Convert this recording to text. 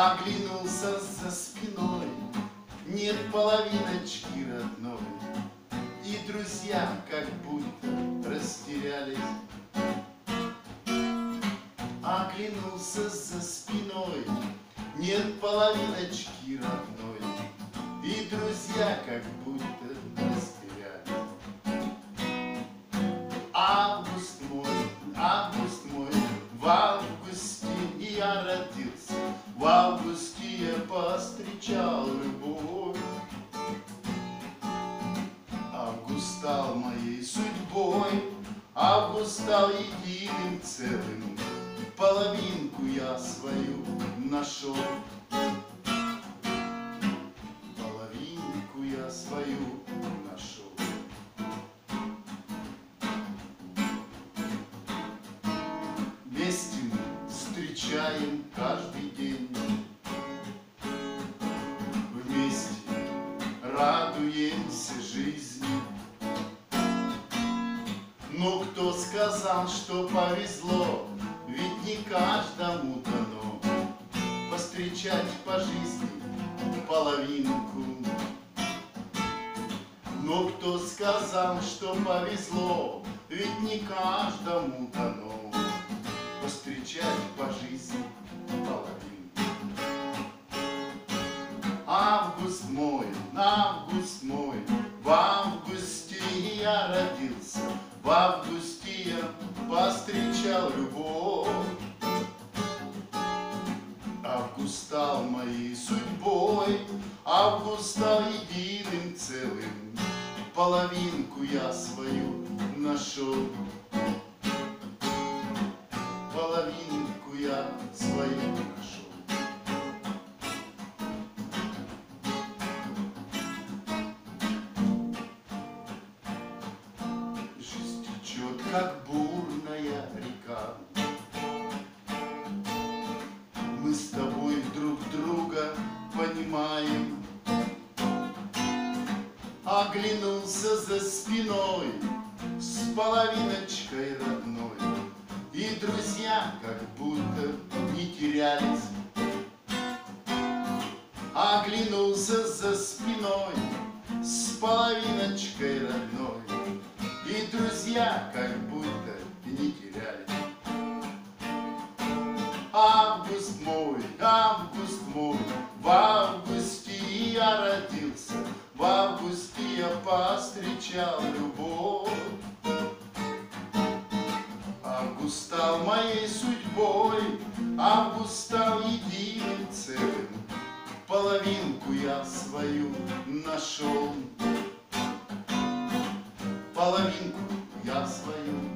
Оглянулся за спиной, нет половиночки родной, и друзья как будто растерялись. Оглянулся за спиной, нет половиночки родной, и друзья как будто растерялись. Август мой, в августе я родился, в августе я повстречал любовь. Август стал моей судьбой, август стал единым целым, половинку я свою нашел. Половинку я свою нашел. Вместе мы встречаем каждый день, вместе радуемся жизни. Но кто сказал, что повезло, ведь не каждому дано повстречать по жизни половинку. Но кто сказал, что повезло, ведь не каждому дано повстречать по жизни половинку. Август мой, в августе я родился, в августе я повстречал любовь. Август стал моей судьбой, август стал единым целым, половинку я свою нашел. Половинку я свою нашел. Жизнь течет, как бурная река. Мы с тобой друг друга понимаем. Оглянулся за спиной с половиночкой родной, и друзья как будто не терялись. Оглянулся за спиной с половиночкой родной, и друзья как будто не терялись. Август мой, в августе я родился, в августе я повстречал любовь. Август стал моей судьбой, август стал единым целым, половинку я свою нашел. Половинку я свою